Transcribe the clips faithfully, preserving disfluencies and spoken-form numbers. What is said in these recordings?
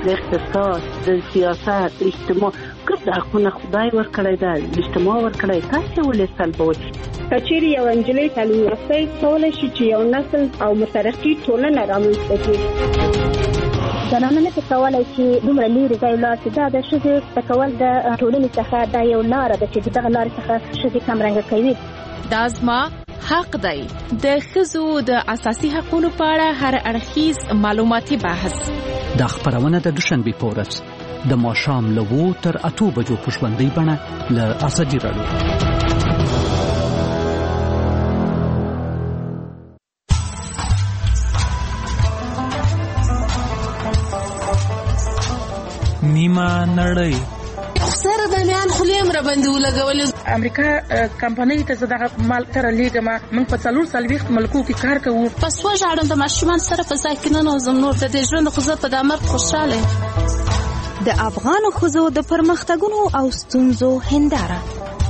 د اقتصاد، د سیاست، د اجتماع ګډ حقونه خدای ورکړی دا اجتماع ورکړی، تاسو ولې سلبوي؟ کچېرې یو انجلۍ تعلیم یافته کولای شي چې یو نسل او مترقي ټولنه رامنځته کړي. زنانه نه کولای چې دومره لرې ځای ولاړ شي. دا د ښځې تکول د ټولنې څخه دا یو لاره ده چې دغه لارې څخه ښځې کمرنګه کوي. دا زما حق دی. د ښځو د اساسي حقوقو په اړه هر اړخیز معلوماتي بحث. دا خبرونه د دوشنبه په ورځ د ماښام له اوو تر اتو بجو په ژوندۍ بڼه له ازادي راډیو. نیمه نړۍ سره د میان خلیم را باندې ولګول. امریکا کمپنۍ ته زداغه مال تر لیګما من په څلور سلويخت ملکو کې کار کوو. پس وژاړم د ماشومان سره په ساکنانو زمنور د دې ژوند خو زه په دامر خوشاله. د افغان خزو د پرمختګونو او ستونزو هنداره.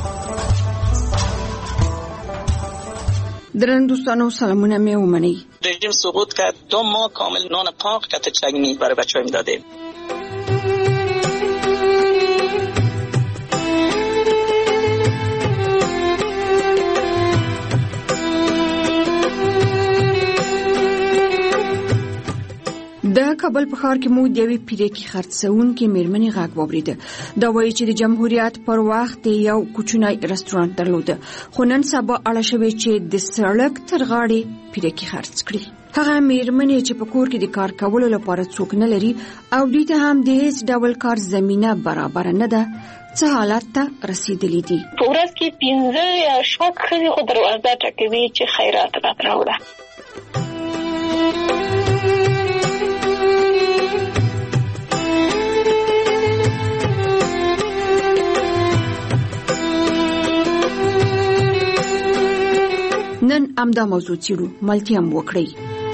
درن دوستانو سلامونه می ومنی. رژیم سقوط کرد، دو ماه کامل نان پاک کت چگنی برای بچه‌ها میدادیم. د کابل په ښار کې مو د یوې پیرکي خرڅونکې میرمنې غږ واورېده. دا وایي چې د جمهوریت پر وخت یو کوچنی رستورانت درلوده، خو نن سبا اړه شوې چې د سړک تر غاړې پیرکي خرڅ کړي. هغه میرمنې چې په کور کې د کار کولو لپاره څوک نه لري او دوی ته هم د هیڅ ډول کار زمینه برابر نه ده، څه حالت ته رسیدلی دي. په ورځ کې پنځه یا شپږ ښځې خو دروازه ټکوي چې خیرات راوړه. نن امدا موضوع چیرو ملتیم وکړي.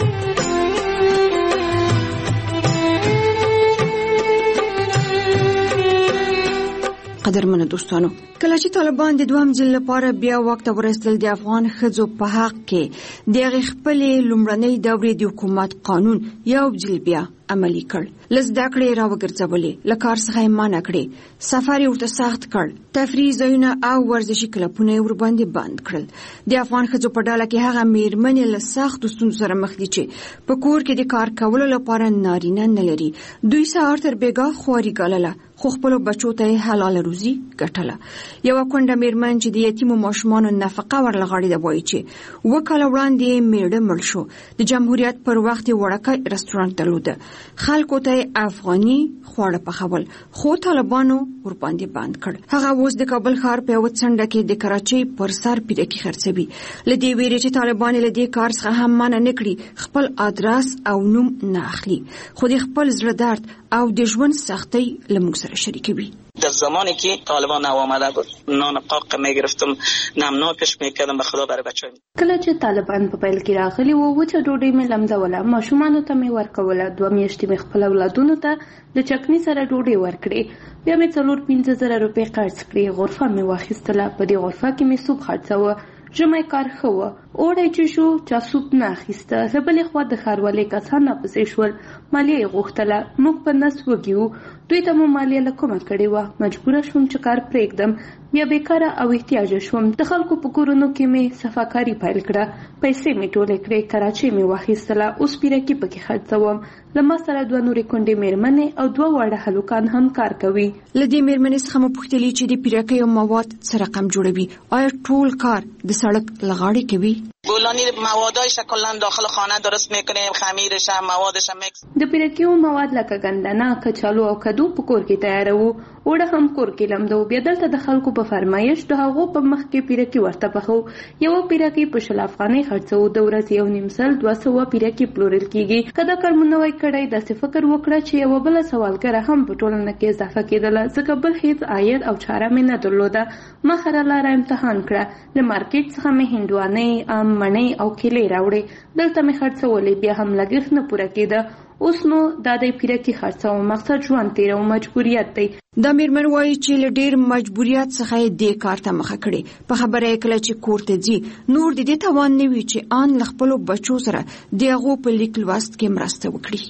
قدرمنو دوستانو، کله چې طالبان د دوام ځل لپاره بیا وخت ورسېدل، د افغان ښځو په حق کې د خپلې لومړنۍ دورې د حکومت قانون یو ځل بیا عملی کړ. لزدا کړې را وګرځولې، له کار څخه یې منع کړې، سفر یې ورته سخت کړ، تفریح ځایونه او ورزشي کلبونه یې ورباندې بند کړل. د افغان ښځو په ډله کې هغه میرمنې له سختو ستونزو سره مخ دي چې په کور کې د کار کولو لپاره نارینه نه لري. دوی سهار تر بېګا خواري ګالله، خو خپلو بچو ته حلال روزي ګټله. یوه کونډه میرمن چې د یتیمو ماشومانو نفقه ورلغاړې ده وایي چې اووه کاله وړاندې میړه مړ شو، د جمهوریت پر وخت یې وړوکی رستورانت درلوده، خلکو ته افغاني خواړه پخول، خو طالبانو ورباندې بند کړ. هغه اوس د کابل ښار په یوه څنډه کې د کراچۍ پر سر پیرکي خرڅوي. له دې ویرې چې طالبان له دې کار څخه هم منع نه کړي، خپل ادرس او نوم نه اخلي، خو د خپل زړه درد او د ژوند سختۍ له موږ سره شریکوي. در زمانی که طالبان نو آمده بود نان پاک میگرفتم، نمناکش میکردم به خدا برای بچه‌ام. کله چې طالبان په پیل کې راغلي وو، وچه ډوډۍ مې لمدوله، ماشومانو ته مې ورکوله، دوه میاشتې مې خپل اولادونو ته د چکني سره ډوډۍ ورکړې، بیا مې څلور پنځه زره روپۍ قرض کړې، غرفه مې واخیستله، په دې غرفه کې مې سوپ خرڅاوه، ژمی کار ښه وه، اوړی چې شو چا سوپ نه اخیسته. له بلې خوا د ښاروالۍ کسان راپسې شول، مالیه یې غوښتله، موږ په نس وږي وو، دوی ته مو مالیه له کومه کړې وه. مجبوره شوم چې کار پرېږدم، بیا بیکاره او احتیاجه شوم. د خلکو په کورونو کې مې صفاکاري پیل کړه، پیسې مې ټولې کړې، کراچۍ مې واخیستله، اوس پیرکي پکې خرڅوم. له ما سره دوه نورې کونډې میرمنې او دوه واړه هلکان هم کار کوي. له دې میرمنې څخه مو پوښتلې چې د پیرکیو مواد څه رقم جوړوي، آیا ټول کار د سړک له غاړې کوي؟ بولانی موادایش کلا داخل خانه درست میکنیم، خمیرش هم موادش هم مکس. د پیرکیو مواد لکه ګندنه، کچالو او کدو په کور کې تیاروو، اوړه هم کور کې لمدو. بیا دلته د خلکو په فرمایش د هغو په مخ کې پیرکي ورته پخو. یو پیرکي په شل افغانۍ خرڅو، د ورځې یو نیم سل دوه سوه پیرکي پلورل کیږي. کدا کار مو نوی کړی، داسې فکر وکړه چې یو بل سوالګره هم په ټولنه کې اضافه کېدله، ځکه بل هیڅ عاید او چاره مې نه درلوده. ما خره لاره امتحان کړه، له مارکیټ څخه مې هندوانې، ام، مڼې او کیلې راوړې، دلته مې خرڅولې، بیا هم لګښت نه پوره کېده. اوس نو دا د پیرکي خرڅو مقصد ژوند تیرو مجبوریت دی. دا میرمن وایي چې له ډېر مجبوریت څخه یې دې کار ته مخه کړې. په خبره یې کله چې کور ته ځي، نور د دې توان نه وي چې آن له خپلو بچو سره د هغو په لیک لوست کې مرسته وکړي.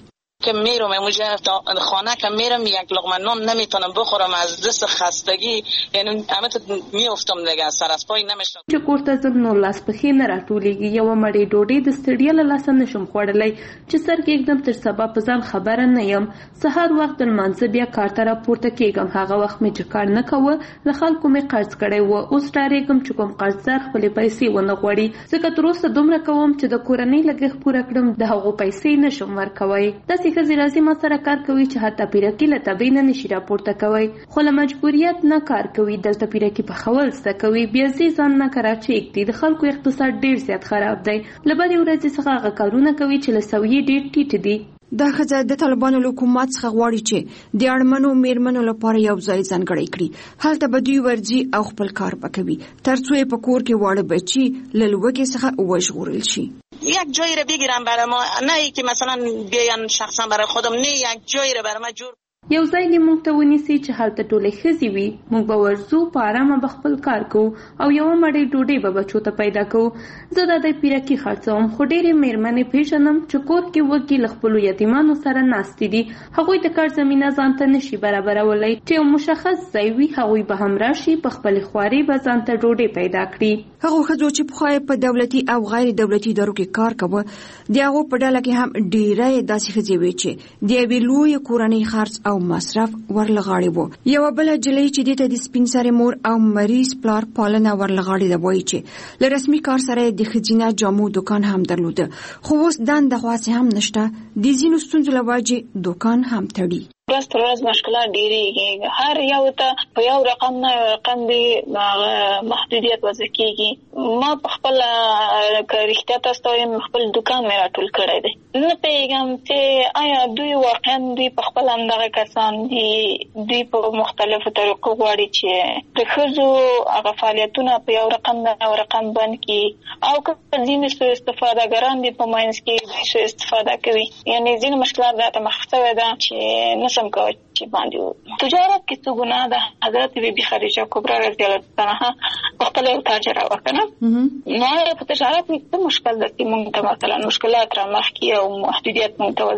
که میرم اونجا خانه که میرم یک لقمه نان نمیتونم بخورم از دست خستگی، یعنی همه ته میافتم دیگه، سر از پای نمیشم. چې کوړه زم نو لاس پخې نه راټولېږي، یو مړې ډوډۍ د ستړیا له لاسه نشم خوړلی چې سر کېږدم تر سبا په ځان خبره نه یم. سهار وخت د لمانځه بیا کار ته راپورته کېږم، هغه وخت مې چې کار نه کوه له خلکو مې قرض کړی و. اوس ډارېږم چې کوم قرضدار خپلې پیسې ونه غواړي، ځکه تر اوسه دومره کوم چې د کورنۍ لګښت پوره کړم، د هغو پیسې نشم ورکوی. داسې ښځې راځي ما سره کار کوي چې حتی پیرکي له تبې نه نشي راپورته کوی، خو له مجبوریت نه کار کوي. دلته پیرکي پخول زده کوي، بیا ځي ځان نه کراچۍ ږدي. د خلکو اقتصاد ډېر زیات خراب دی، له بدې ورځې څخه هغه کارونه کوي چې له سویې ډېر ټیټ دي. دا ښځه د طالبانو له حکومت څخه غواړي چې د اړمنو میرمنو لپاره یو ځای ځانګړی کړي، هلته به دوی ورځي او خپل کار وکوي تر څو په کور کې واړه بچي له لوږې څخه وژغورل شي. یک جایی رو بگیرم برای ما، نه ای که مثلا بیان شخصا برای خودم، نه یک جایی رو برای ما جور یو ځای دې موږ ته ونیسي چې هلته ټولې ښځې وي، موږ به ورځو، په ارامه به خپل کار کوو او یوه مړۍ ډوډۍ به بچو ته پیدا کوو. زه دا د پیرکي خرڅوم، خو ډېرې میرمنې پیژنم چې کور کې وږي له خپلو یتیمانو سره ناستې دي، هغوی د کار زمینه ځان ته نشي برابرولی. چې یو مشخص ځای وي هغوی به هم راشي، په خپلې خوارۍ به ځان ته ډوډۍ پیدا کړي. هغو ښځو چې پخوا په دولتي او غیر دولتي ادارو کې کار کوه، د هغو په ډله کې هم ډېری داسې ښځې وې چې د یوې لویې کورنۍ خرڅ او مصرف ورلغاړي وو. یو بل جلې چې دته د سپین سره مور او مریض پلار پالنه ورلغاړي د وای چې له رسمي کار سره د خزینه جامو دکان هم درلود، خو اوس دند خاصه هم نشته، د زینو ستونزو لواجه دکان هم تړي. ورځ تر ورځ مشکلات ډېرېږي، هر یو ته په یو رقم نه یو رقم دی محدودیت وضع کېږي. ما په خپله که رښتیا تاسو ته وایم خپل دکان مې راټول کړی دی، نه پوهېږم چې آیا دوی واقعا دوی په خپل همدغه کسان دي، دوی په مختلفو طریقو غواړي چې د ښځو هغه فعالیتونه په یو رقم نه یو رقم بند کړي، او که ځینې سوء استفادهګران دي په منځ کې دوی سوء استفاده کوي. یعنې ځینې مشکلات راته مخ شوی ده چې نشم کولی چې باندې تجارت کې څه ګناه ده. حضرت بیبي خدیجه کبرا رضی الله عنها خپله یو تاجره وه که نه، نو آیا په تجارت کې څه مشکل ده چې موږ ته مثلا مشکلات را مخ کړي او محدودیت موږ ته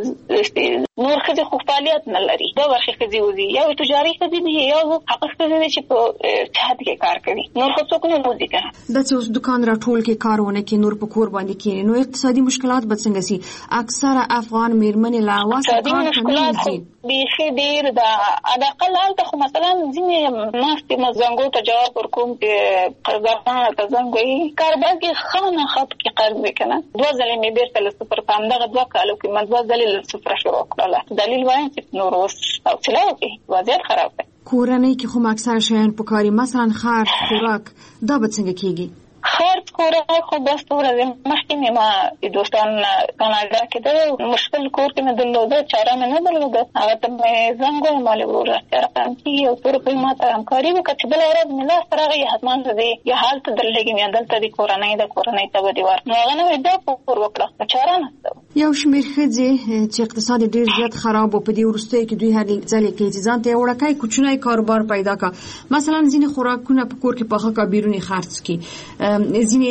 نور ښځې خو فعالیت نه لري، دوه برخې ښځې وځي، یو تجاري ښځې دي، یو هغه ښځې دي چې په صحت کې کار کوي، نور خو څوک نه وځي که نه. دا چې اوس دکان راټول کې کار ونه کړي، نور په کور باندې کښېني، نو اقتصادي مشکلات به څنګه سي؟ اکثره افغان میرمنې له هوسه کار ته نه وځي. بیخي ډېر ده، حداقل هلته خو مثلا ځینې ناستې ما زنګو ته جواب ورکوم چې قرضدارانو ته زنګ وایي کاروبار کې ښه نه ښه پکې قرض وي که نه. دوه ځلې مې بېرته له صفر په همدغه دوه کالو کې ما دوه ځلې له صفره شروع کړله. دلیل وایم چې نور اوس حوصله وکړي، وضعیت خراب دی. کورنۍ کې خو اکثر شیان پکاري، مثلا خرڅ خوراک، دا به څنګه کېږي؟ خرڅ خوراک خو بس ورځې مخکې مې ما د دوستان کاناډا کې ده مشکل کور کې مې درلوده، چاره مې نه درلوده، هغه ته مې زنګ وایم مالې ورور راسته رقم کېږي او څو روپۍ ما ته همکاري وکړه چې بله ورځ مې لاس ته راغی حتما زه دې یا هلته درلږم یا دلته د کورنۍ د کورنۍ ته به دې ورکړم. نو هغه نه مې بیا پور وکړه، چاره نشته. یو شمېر ښځې چې اقتصاد ډېر زیات خراب و، په دې وروستیو کې دوی هر ځلې کوي چې ځان ته یو وړوکی کوچنی کاروبار پیدا کړه، مثلا ځینې خوراکونه په کور کې پاخه کړه، بیرون یې خرڅ کړي، ځینې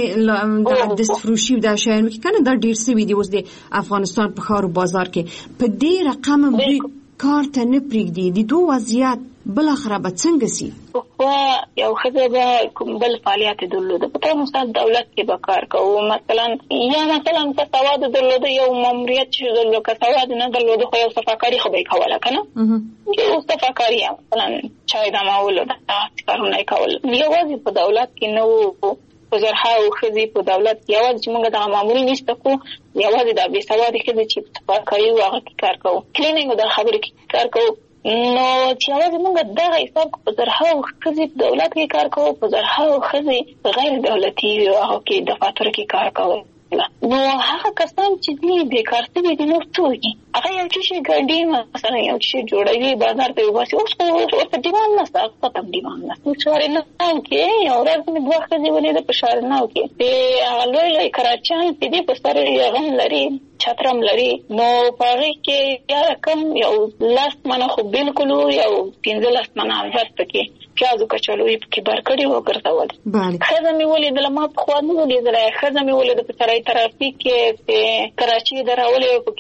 د دستفروشي دا شیان کې کنه دا ډېر سوي دي اوس د افغانستان په ښار او بازار کې. په دې رقم دوی کار ته نه پرېږدي، د دوی وضعیت بالاخره به څنګه سي؟ خو یو ښځه به کوم بل فعالیت درلوده، په طور مثال دولت کې به کار کوو، مثلا یا مثلا که سواد درلوده یو ماموریت چې درلوده، که سواد نه درلوده خو یو صفاکاري خو به یې کوله که نه، یو صفاکاري مثلا چای دمولو داسې کارونه یې کول. یوازې په دولت کې نه وو، په زرهاو ښځې په دولت کې یوازې چې موږ دغه معمول نشته کو، یوازې دا بې سوادې ښځې چې صفاکاري وو هغه کې کار کوو، کلینینګ او دا خبرې کې کار کوو. نو چې یوازې موږ دغه حساب په زرهاو ښځې په دولت کې کار کوو، په زرهاو ښځې په غیر دولتي هغو کې دفاترو کې کار کوو. نو هغه کسان چې دي بیکار شوي دي نور څوک دي؟ هغه یو څه شي ګاډي مثلا یو څه جوړوي بازار ته وباسي، اوس خو ورته ډیمانډ نشته، هغه ته ډیمانډ نشته. شارناو کې یو ورځ مې دوه ښځې ولیده په شارناو کې، د هغه لوی لوی کراچیان چې دي په سر یې غم لري، چترم لري، نو په هغې کې یا رقم یو لس منه خو بالکل یو پنځلس منه ارزښت پکې پیازو کچالو یې پکې بار کړي وګرځول. ښځه مې ولیدله، ما پخوا نه ولیدله، ښځه مې ولیده په سرای ترافیک کې کراچي درولې پکې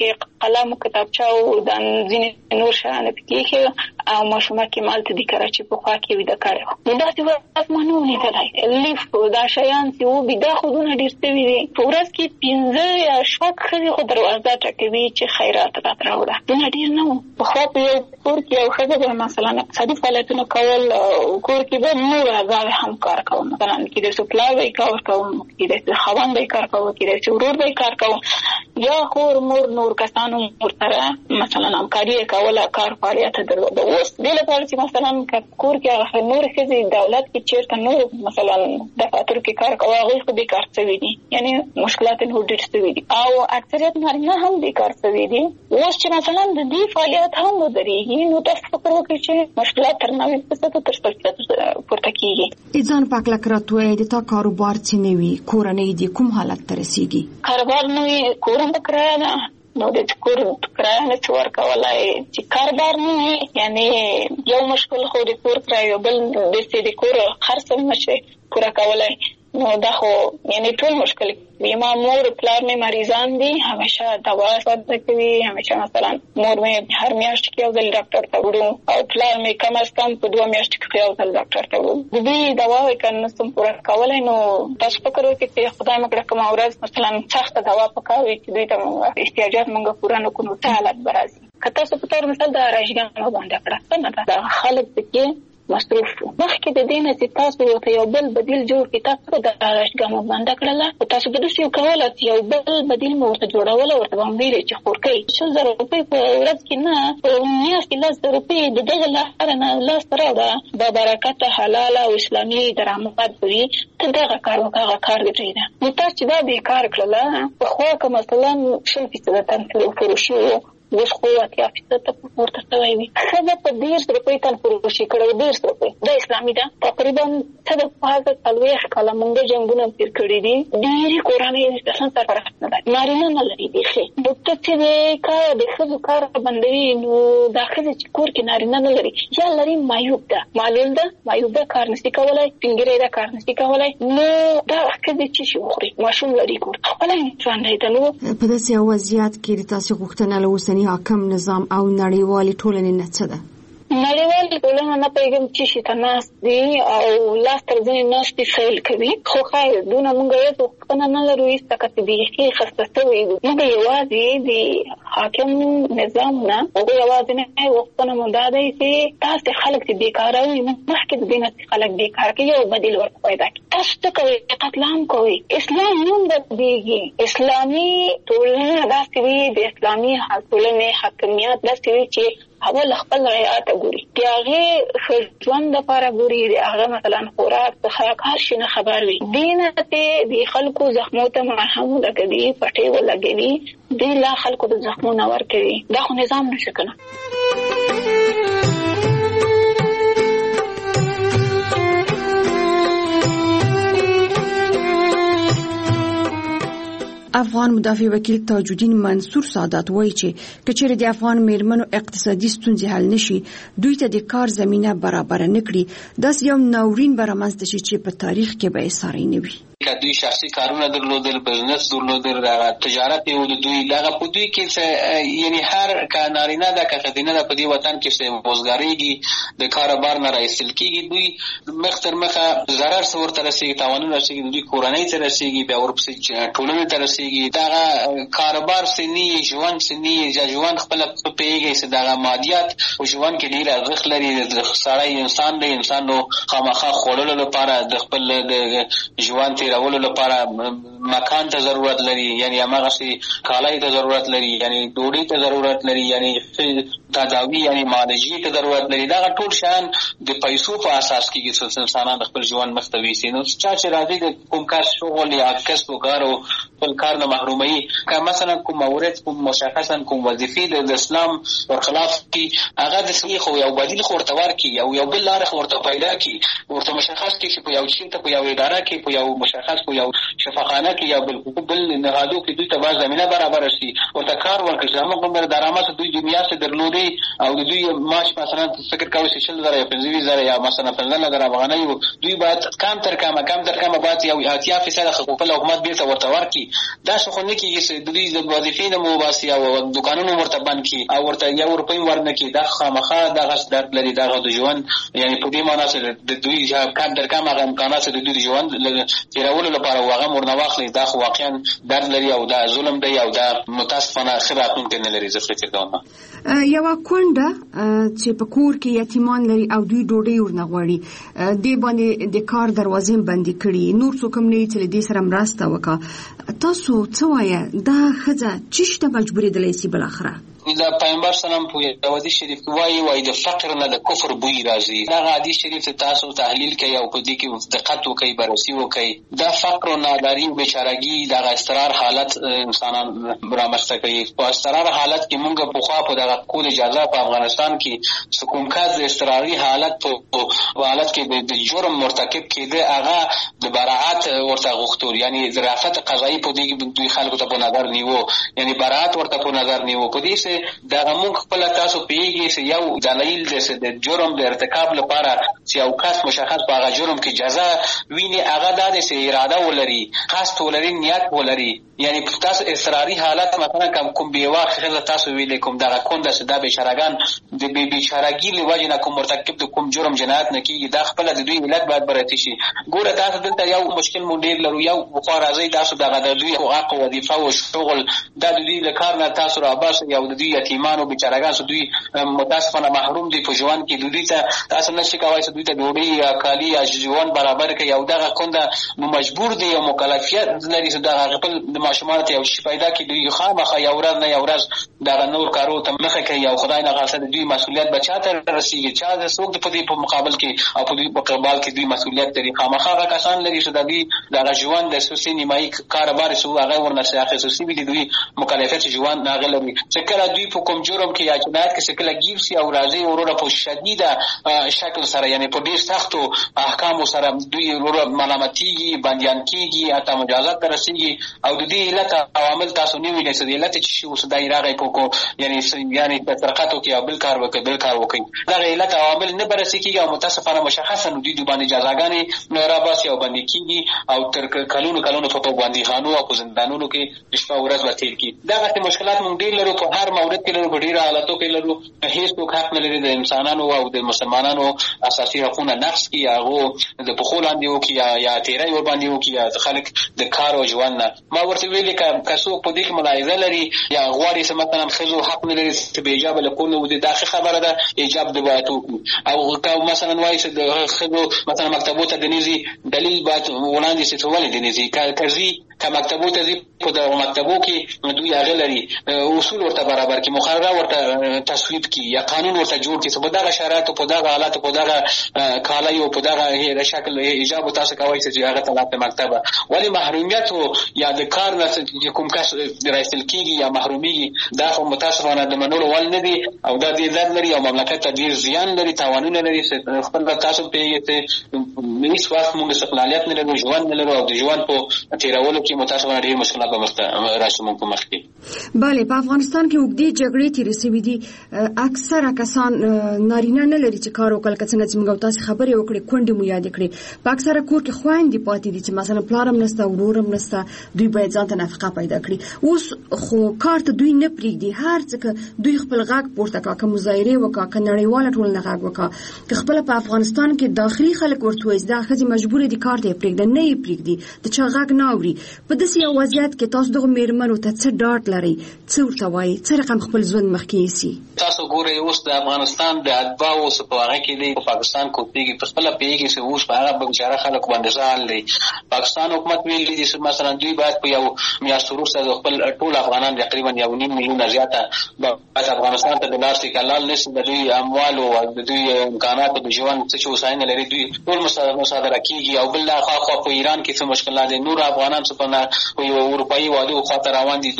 قلم کتابچه او د ځینې نور شیان پکې او ماشومه کې مالته د کراچي په خوا کې ویده کړی نو داسې ورځ ما نه ولیدلی لیف دا شیان چې وبي دا خودونه ډېر سوي دي په ورځ کې پنځه یا شپږ ښځې خو دروازه ټکوي چې خیرات راته راوړه دونه ډېر نه وو پخوا په یو کور کې یو ښځه به مثلا اقتصادي فعالیتونه کول کور کې به نور اعضاوې هم کار کوو مثلا کېدای شي پلار به یې کار کوو کېدای شي خاوند به یې کار کوو کېدای شي ورور به یې کار کوو یا خور مور نور کسانو ورسره مثلا همکاري یې کوله کار فعالیت یې درلوده اوس دې لپاره چې مثلا کور کې هغه نور ښځې دولت کې چېرته نور مثلا دفاترو کې کار کوي هغوی خو بیکار شوي دي یعنې مشکلات یې نور ډېر شوي دي او اکثریت نارینه هم بیکار شوي دي اوس چې مثلا د دې فعالیت هم ودرېږي نو تاسو فکر وکړئ چې مشکلات تر نوي فیصده تر شپږ فیصده پورته کېږي. ځان پاک لک راته وایي د تا کاروبار څه نه وي کورنۍ دې کوم حالت ته رسېږي؟ کاروبار نه وي کور هم په کرایه ده نو د کور کرایه نه څه ورکولی چې کاروبار نه وي یعنې یو مشکل خو د کور کرایه بل داسې د کور خرڅ هم نشي پوره کولی نو دا خو یعنی ټول مشکل وي. ما مور پلار مې مریضان دي همیشه دوا سپارښتنه کوي همیشه مثلا مور مې هر میاشت کې یو ځل ډاکټر ته وړو او پلار مې کم از کم په دوه میاشتو کې یو ځل ډاکټر ته وړو د دې دواوې که نشم پوره کولی نو تاسو فکر وکړئ چې خدای مه کړه کومه ورځ مثلا سخته دوا پکار وي چې دوی ته موږ احتیاجات موږ پوره نه کړو نو څه حالت به راځي. که تاسو په طور مثال د راشګانو باندې کړه څه نه ده د خلک پکې مصروف شو مخکې د دې نه چې تاسو ورته یو بل بدیل جوړ کړئ تاسو د راشګانو باندې کړله خو تاسو به داسې کوله چې یو بل بدیل مو ورته جوړوله ورته به مو ویلې چې خورکۍ شل زره روپۍ په ورځ کې نه په میاشت کې لس زره روپۍ د دغه لاره نه لاسته راوړه با برکته حلاله او اسلامي درآمد به وي ته دغه کار وکړه هغه کار دې پرېږده نو تاسو چې دا بېکار کړله پخوا که مثلا شل فیصده تن فروشي وو اوس خو اتیا فیصده ته پورته شوی وي ښځه په دېرش روپۍ تن فروشي کړی دېرش روپۍ دا اسلامي ده تقریبا څه د پازه څلوېښت کاله موږ جنګونه تېر کړي دي ډېرې کورنۍ اصلا سرپرست نه ده نارینه نه لري بیخي نو ته چې د کار د ښځو کار بندوي نو دا ښځې چې کور کې نارینه نه لري یا لري معیوب ده معلول ده معیوب ده کار نشي کولی سپینګیری ده کار نشي کولی نو دا ښځې څه شي وخوري ماشوم لري کور خپله انسان دی ده نو په داسې وضعیت کې د تاسې غوښتنه له اوسني حاکم نظام او نړیوالې ټولنې نه څه ده؟ نړیوالې ټولنه نه پوهېږم چې شي ته ناست دي او لاس تر ځینې ناست دي سیل کوي خو خیر دونه موږ هېڅ غوښتنه نه لرو هېڅ څه که بیخي خسته شوي یو موږ یوازې د حاکم نظام نه هغوی یوازې غوښتنه مو دا دی چې تاسې خلک چې بېکاره وي مخکې د دې نه چې خلک بېکاره کوي یو بدیل ورته پیدا کړي تاسو څه کوئ قتل عام کوئ اسلام نوم بدېږي اسلامي ټولنه داسې وي د اسلامي ټولنې حاکمیت داسې وي چې اول خپل رعایت ګوري د هغې ښه ژوند دپاره ګوري د هغه مثلا خوراک څخه هر شي نه خبر وي دې نه چې د خلکو زخمو ته مرهم ولګوي پټۍ ولګوي دې لا خلکو د زخمو نه ورکوي دا خو نظام نشي کنه. افغان مدافع وکیل تاج الدین منصور سادات وایي چې کچېرې د افغان میرمنو اقتصادي ستونزې حل نشي دوی ته د کار زمینه برابر نه کړي داسې یو ناورین به رامنځته شي چې په تاریخ کې به یې ساری نه وي. که دوی شخصي کارونه درلودل بزنس درلودل دغه تجارت یې و د دوی دغه په دوی کې څه یعنی هر که نارینه ده که ښځینه ده په دې وطن کې چې وزګارېږي د کاروبار نه راایستل کېږي دوی مخ تر مخه ضرر څه ورته رسېږي تاوانونه رسېږي د دوی کورنۍ ته رسېږي بیا ورپسې ټولنې ته رسېږي دغه کاروبار سني ژوند سني یا ژوند خپله پوهېږي چې دغه مادیات په ژوند کې ډېر ارزښت لري د سړی انسان دی انسان نو خامخا خوړلو لپاره د خپل د ژوند تېرولو لپاره مکان ته ضرورت لري یعنی هماغسې کالای ته ضرورت لري یعنی ډوډۍ ته ضرورت لري یعنی تداوي یعنی معالجې ته ضرورت لري دغه ټول شیان د پیسو په اساس کېږي چې انسانان د خپل ژوند مخ ته ویسي نو چا چې راځي د کوم کار شغل یا کسب و کار او خپل کار نه محروموي که مثلا کوم مورد کوم مشخصا کوم وظیفې د اسلام برخلاف کړي هغه د خو یو بدیل خو ورته ورکړي یو یو بل لاره خو ورته پیدا کړي ورته مشخص کړي چې په یو چین ته په یو اداره کې په یو مشخص په یو شفاخانه کې یا بل بل نهادو کې دوی ته باید زمینه برابره شي ورته کار ورکړي چې هماغه دومره درآمد دوی د میاشتې درلودې او د دوی معاش مثلا فکر کوي چې شل زره یا پنځه زره یا مثلا پنځه زره افغانۍ دوی باید کم تر کمه کم تر کمه باید یو اتیا فیصده خپل حکومت بیرته ورته ورکړي دا څه خو نه کېږي چې د دوی د وظیفې نه مو وباسي او دوکانونه ورته بند کړي او ورته یو روپۍ ورنه کړي. دا خامخا دغه درد لري دغه د ژوند، یعنې په دې معنا چې د دوی کم در کم هغه امکانات د دوی د ژوند تېرولو لپاره هغه ورنه واخلي. دا خو واقعا درد لري او دا ظلم دی او دا متاسفانه ښه راتلونکی نه لري. زه فکر کوم یوه کونډه چې په کور کې یتیمان لري او دوی ډوډۍ ورنه غواړي، دې باندې د کار دروازې بندې کړي، نور څوک هم نه وي چې له دې سره مرسته وکړه. تاسو څه وایه دا ښځه څه شته مجبورېدلی سي بالاخره؟ دا پیغمبر سلام په حدیث شریف کې وایي وایي د فقر نه د کفر بوی راځي. دا حدیث شریف تاسو تحلیل کوي او په دې کې دقت وکړئ، بررسي وکړئ. دا فقر او ناداري او بیچارهګي د استقرار حالت انسانان رامنځته کوي. په استقرار حالت کې موږ په خوا په دغه کول اجازه په افغانستان کې سکون کاز د استقراري حالت په حالت کې د جرم مرتکب کېده هغه د براعت ورته غوښتل، یعنی ظرافت قضایي په دې دوی خلکو ته په نظر نیو، یعنی براعت ورته په نظر نیو. په دې دا موږ خپل تاسو پیږي چې یو دلیل د جرم د ارتکاب لپاره چې یو کس مشخص په هغه جرم کې جزا ویني، هغه دا دی چې اراده ولري، قصد ولري، نیت ولري. یعنی تاسو اصراري حالت مثلا کوم کوم بیوا خزه تاسو ویلې کوم دغه کونډه چې دا بیچارهګان د بی بیچارهګي لوجه نه کوم مرتکب د کوم جرم جنایت نه کیږي، دا خپل د دوی ملت باید برتی شي. ګوره تاسو دلته یو مشکل مونږ ډیر لرو، یو بخار راځي تاسو دغه د دوی حقوق او وظیفه او شغل دا د دوی له کار نه تاسو را بس یو د دوی یتیمان او بیچارهګان چې دوی متاسفانه محروم دي په ژوند کې، دوی ته تاسو نشئ کولی چې دوی ته ډوډۍ یا کالي یا ژوند برابر کړي. او دغه کونډه مجبور دي او مکلفیت لري چې دغه خپل ماشومان ته یو شي پیدا کړي. دوی خامخا یو ورځ نه یو ورځ دغه نور کارو ته مخه کوي او خدای نه خاصه د دوی مسؤلیت به چا ته رسېږي، چا د څوک په دې په مقابل کې او په دوی په قبال کې دوی مسؤلیت لري. خامخا هغه کسان لري چې د دوی دغه ژوند د خصوصي نیمایي کاروبار چې هغه ورنه خصوصي وي، دوی مکلفیت ژوند هغه لري. چې کله دوی په کوم جرم کې یا جنایت کې چې کله ګیر شي او راځي وروره په شدیده شکل سره، یعنی په ډېر سختو احکامو سره دوی وروره ملامتېږي، بندیان کېږي، حتی مجازات ته رسېږي. او د دې علت عوامل تاسو نه ویلی چې د علت چې شي اوس دی راغی په کو یعنی یعنی په سرقت وکړي او بل کار وکړي بل کار وکړي، دغه علت عوامل نه بررسي کېږي او متاسفانه مشخصا دوی دوی باندې جزاګانې راباسي او بندي کېږي او تر کلونو کلونو په بندیخانو او په زندانونو کې شپه ورځ به تېر کړي. دغسې مشکلات موږ ډېر لرو، په هر مورد کې لرو، په ډېرو حالتو کې لرو. هېڅوک حق نه لري د انسانانو او د مسلمانانو اساسي حقونه نقض کړي، هغو د پښو لاندې وکړي یا یا تېری ورباندې وکړي یا خلک د کار او ژوند نه. ما ورته ویلې که څوک په دې کې ملاحظه لري یا غواړي چې مثلا ښځو حق نه لري چې بې حجابه له کور نه وځي، دا ښه خبره ده، حجاب دې باید وکړو. او که مثلا وایي چې د ښځو مثلا مکتبو ته د نه ځي، دلیل باید وړاندې شي چې ولې دې نه ځي. که ځي که مکتبو ته ځي، په دغو مکتبو کې دوی هغه لري اصول ورته برابر کړي، مقرره ورته تصویب کړي یا قانون ورته جوړ کړي چې په دغه شرایطو په دغه حالاتو په دغه کالیو په دغه شکل حجاب تاسو کوئ چې هغه ته لاته مکتبه. ولې محرومیت یا د کار نه چې کوم کس رایستل کېږي یا محرومیږي، دا خو متاسفانه د منلو وړ نه دي او دا ډېر درد لري او مملکت ته ډېر زیان لري، تاوانونه لري. خپل تاسو پوهېږئ چې هېڅ وخت موږ استقلالیت نه لرو، ژوند نه لرو او د ژوند په تېرولو کې متاسفانه ډېر مشکلات به مخته راشي موږ په مخ کې. بله، په افغانستان کې اوږدې جګړې تېرې شوي دي. اکثره کسان نارینه نه لري چې کار وکړي، که څنګه چې موږ تاسې خبرې وکړې، کونډې مو یادې کړې. په اکثره کور کې خویندې پاتې دي چې مثلا پلار هم نشته، ورور هم نشته، دوی باید ځان ته نفقه پیدا کړي. اوس خو کار ته دوی نه پرېږدي، هر څه که دوی خپل غږ پورته کړه، که مظاهرې وکړه، که نړیواله ټولنه غږ وکړه، که خپله په افغانستان کې داخلي خلک ورته وایي دا ښځې مجبورې دي کار ته یې پرېږده، نه یې پرېږدي، د چا غږ نه اوري. په داسې یو وضعیت کې تاسو دغو مېرمنو ته څه ډاډ لرئ، څه ورته وایي، څه رقم خپل ژوند مخکې یوسي؟ تاسو ګورئ اوس د افغانستان د اتباعو څه په هغه کې دی، په پاکستان کوپېږي، په خپله پوهېږي چې اوس په هغه بېچاره خلکو باندې څه حال دی. پاکستان حکومت ویلي دي چې مثلا دوی باید په یو میاشت وروسته د خپل ټول افغانان تقریبا یو نیم میلیونه زیاته باید افغانستان ته د لاس کې حلال نشي، د دوی اموالو او د دوی امکاناتو د ژوند څه چې هوساینه لري دوی ټول مصادره کېږي. او بل خوا په ایران کې څه مشکلات دي، نور افغانان څه په یو اروپایي وادو خواته روان دي، دوی په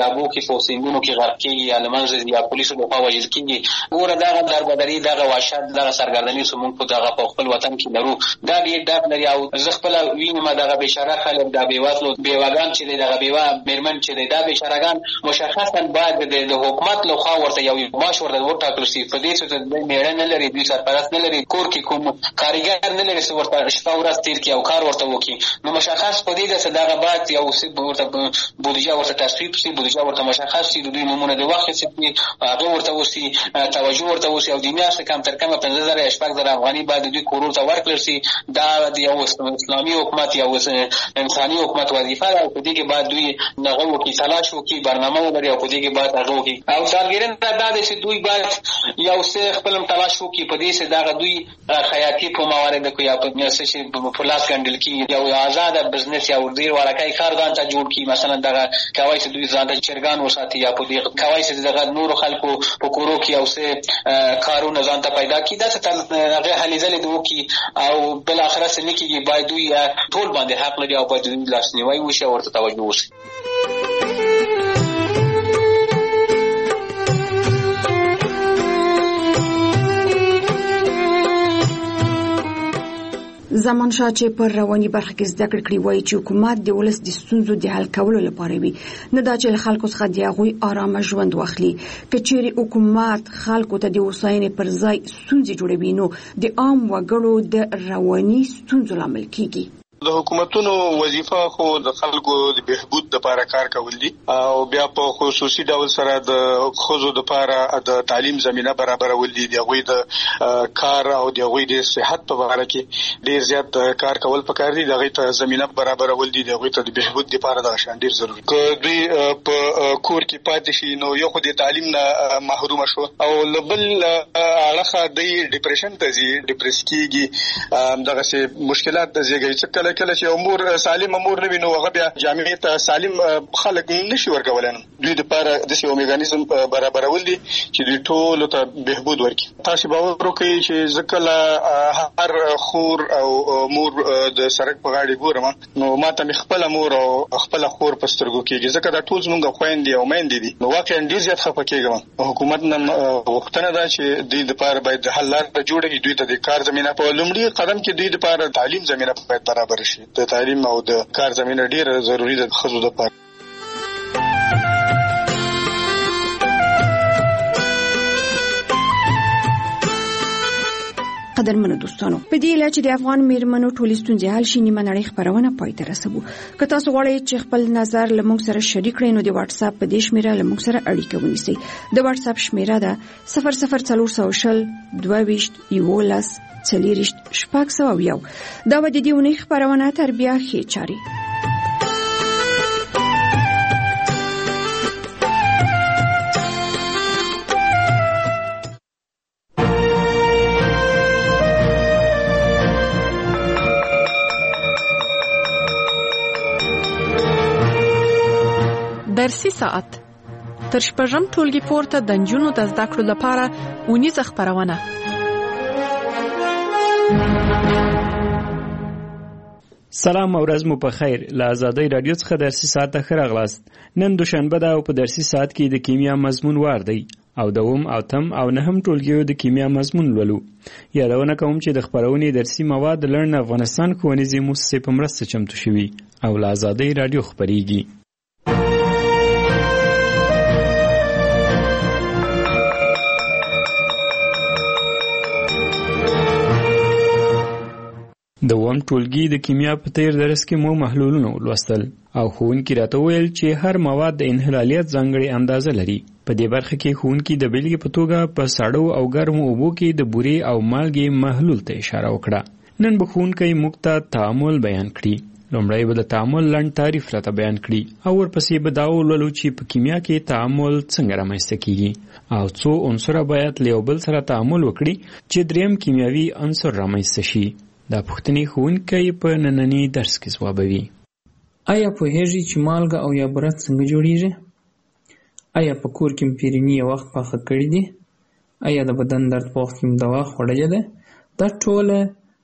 دریابو کې په سیندونو کې غرق کېږي یا له منځه یا پولیسو لخوا وژل کېږي. ګوره دغه دربدري دغه وحشت دغه سرګردني چې موږ په دغه په خپل وطن کې لرو دا ډېر درد لري او زه خپله وینم دغه بېچاره خلک دا بېوزلو بېوګان چې دی دغه بېوه مېرمن چې دی دا بېچارهګان مشخصا باید د حکومت لخوا ورته یو معاش ورته وټاکل شي. په دې چې دوی مېړه نه لري دوی سرپرست نه لري کور کې کوم کارګر نه لري چې ورته شپه ورځ تېر کړي او کار ورته وکړي نو مشخص په دې ده چې دغه باید یو ورته بودیجه ورته تصویب شي بودیجه ورته مشخص شي د دوی نومونه د واخیستل شي هغه ورته وشي توجه ورته وشي او د میاشتې کم تر کمه پنځه زره یا شپږ زره افغاني باید د دوی کورونو ته ورکړل شي. دا د یو اسلامي حکومت یا انساني حکومت وظیفه ده او په دې کې باید دوی هغه وکړي تلاش وکړي برنامه ولري او په دې کې باید هغه وکړي او ډارګیرنه دا ده چې دوی باید یو څه خپل تلاش وکړي په دې چې دغه دوی خیاطي په موارد کې یا په څه شي په لاس ګنډل کېږي یو آزاده بزنس یا ډېر وړوکی کار ځان ته جوړ کړي. مثلا دغه کوای چې دوی ځان ته چرګان وساتي یا په دې کوای چې دغه نورو خلکو په کورو کې یو څه کارونه ځان ته پیدا کړي داسې هغه هلې ځلې دې وکړي او بالاخره څه نه کېږي باید دوی ټول باندې حق لري او باید دوی لاسنیوی وشي او ورته توجه وشي. زمانشاه چې پر رواني برخه کې زده کړې کړې وایي چې حکومت د ولس د ستونزو د حل کولو لپاره وي نه دا چې خلکو څخه د هغوی آرامه ژوند واخلي. که چیرې حکومت خلکو ته د هوساینې پر ځای ستونزې جوړوي نو د عام وګړو د رواني ستونزو لامل کیږي. د حکومتونو وظیفه خو د خلکو د بهبود لپاره کار کول دي او بیا په خصوصي ډول سره د ښځو لپاره د تعلیم زمينه برابرول دي. دغه د کار او دغه د صحت په اړه کې ډیر زیات کار کول پکار دي. دغه ته زمينه برابرول دي دغه ته د بهبود لپاره د شان ډیر ضروري. که دوی په کور کې پاتې شي نو یو خو د تعلیم نه محروم شو او لبل اړخه د ډیپریشن ته ځي ډیپریس کیږي دغه سه مشکلات د زیږي چې کله کله چې امور سالم امور نه وینو هغه بیا جامعه ته سالم خلک نشي ورکولای. دوی د لپاره د یو میکانیزم برابرول دي چې دوی ټول ته بهبود ورکړي. تاسو باور وکړئ چې ځکه هر خور او مور د سرک په غاړه ګورم نو ماته خپل مور او خپل خور په سترګو کېږي ځکه دا ټول زموږ خويندې او میندې دي نو واقعا ډیر زیات خپه کېږم. حکومت نن وختونه دا چې دوی د لپاره باید حل لار جوړوي. دوی ته د کار زمينه په لومړي قدم کې دوی د لپاره تعلیم زمينه باید برابر شي. د تعلیم او د کار زمينه ډیره ضروری ده خزو د پاره. قدرمنو دوستانو په دې اله چې د افغان میرمنو ټولې ستونزې حل شي نیمه نړۍ خبرونه پای ته رسوو. که تاسو غواړئ چې خپل نظر له موږ سره شریک کړئ نو د واتس اپ په دې شمیره له موږ سره اړیکه ونیسئ. د واتس اپ شمیره ده صفر صفر څلور سوه شل دوه ویشت یولس څلېرویشت شپږ سوه یو. دا به د دې اونۍ خبرونه تر بیا ښې چارې. درسي ساعت تر شپږم ټولګي پورته د نجونو د زده کړو لپاره اونیزه خبرونه. سلام او ورځ مو په خیر. له آزادۍ رادیو څخه درسي ساعت ته ښه راغلاست. نن دوشنبه ده او په درسي ساعت کې د کیمیا مضمون وار دی او دوم او تم او نهم ټولګیو د کیمیا مضمون لولو. یادونه کوم چې د خبرونې درسي مواد لړن افغانستان ښوونیزې مؤسسې په مرسته چمتو شوي او له آزادۍ رادیو خبرېږي. د وم ټولګي د کیمیا په تیر درس کې مو محلولونه ولوستل او ښوونکي راته ویل چې هر مواد د انحلالیت ځانګړې اندازه لري. په دې برخه کې ښوونکي د بیلګې په توګه په ساړو او ګرمو اوبو کې د بورې او مالګې محلول ته اشاره وکړه. نن به ښوونکی موږ ته تعامل بیان کړي. لومړی به د تعامل لنډ تعریف راته بیان کړي او ورپسې به دا ولولو چې په کیمیا کې تعامل څنګه رامنځته کیږي او څو عنصره باید له یو بل سره تعامل وکړي چې دریم کیمیاوي عنصر رامنځته شي. دا پوښتنې ښوونکی په ننني درس کې ځوابوي. آیا پوهیږئ چې مالګه او یا بوره څنګه جوړیږي؟ آیا په کور کې پیرني یو وخت پاخه کړی دي؟ آیا د بدن درد په وخت کې دوا خوړلې ده؟ دا ټول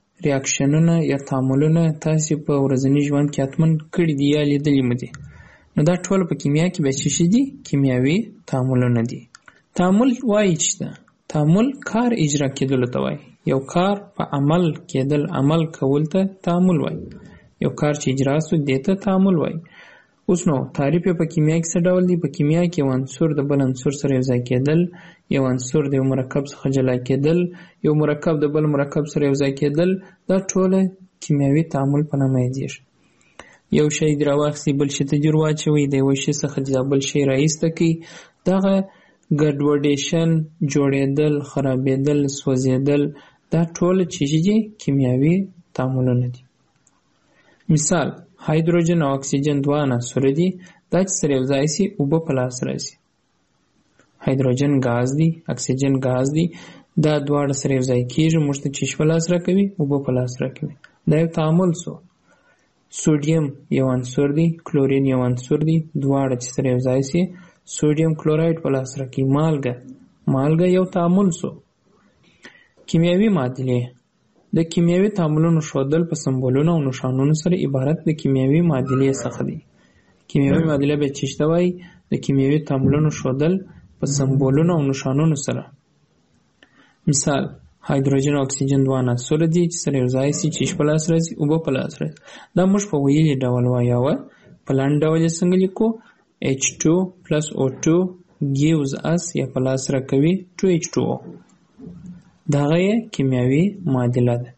ریاکشنونه یا تعاملونه تاسو په ورځني ژوند کې حتمن کړی دي یا لیدلي مو دي. نو دا ټول په کیمیا کې به څه دي؟ کیمیاوي تعاملونه دي. تعامل وایي چې تعامل کار اجرا کېدل ته وایي. یو کار په عمل کېدل، عمل کول ته تعامل وایي. یو کار چې اجرا سو دې ته تعامل وایي. اوس نو تعریف په کیمیا کې څه ډول دی؟ په کیمیا کې یو عنصر د بل عنصر سره یو ځای کېدل، یو عنصر د یو مرکب څخه جلا کېدل، یو مرکب د بل مرکب سره یو ځای کېدل، دا ټول کیمیاوي تعامل په نامه یادېږي. یو شی در واخلئ بل شي ته جوړ واچوئ، د یو شي څخه د بل شی رایسته کړئ. دغه ګډوډیشن، جوړېدل، خرابېدل، سوځېدل، دا ټول چې دي کیمیاوي تعاملونه دي. مثال هایدروجن او اکسیجن دوه عناصر دي، دا چې سره یو ځای شي اوبه په لاس راځي. هایدروجن ګاز دی، اکسیجن ګاز دی، دا دواړه سره یو ځای کېږي، موږ ته چشمه لاس راکوي، اوبه په لاس راکوي. دا یو تعامل سو. سوډیم یو عنصر دی، کلورین یو عنصر دی، دواړه چې سره یو ځای شي سوډیم کلورایډ په لاس راکوي. مالګه مالګه یو تعامل سو. کیمیاوي معادلې د کیمیاوي تعاملونو ښودل په سمبولونو او نښانونو سره عبارت د کیمیاوي معادلې څخه دی. کیمیاوي معادله به څه ته وایي؟ د کیمیاوي تعاملونو ښودل په سمبولونو او نښانونو سره. مثال هایدروجن او اکسیجن دوه عناصر دي چې سره یو ځای شي، چې په لاس راځي، اوبه په لاس راځي. دا موږ په ویلي ډول وایو. په لاندې ډول یې څنګه لیکو؟ ایچ ټو plus او ټو gives us یا په لاس راکوي ټو ایچ ټو او. دغه یې کیمیاوي معادله ده.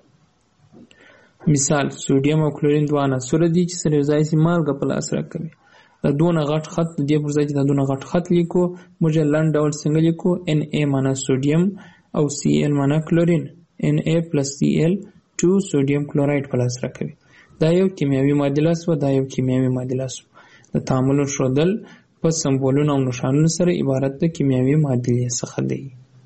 مثال سوډیم او کلورین دوه عناصر دي چې سره یو ځای شي، مالګه په لاس راکوي. دا دونه غټ خط د دې پر ځای چې دا دونه غټ خط لیکو، موږ یې لاندې ډول څنګه لیکو؟ ان ای معنا سوډیم او سی ال معنا کلورین. ان ای پلس سی ال ټو سوډیم کلورایډ په لاس راکوي. دا یو کیمیاوي معادله سوه. دا یو کیمیاوي معادله سوه. د تعامل ښودل په سمبولونو او نښانونو سره عبارت د کیمیاوي معادلې څخه دی.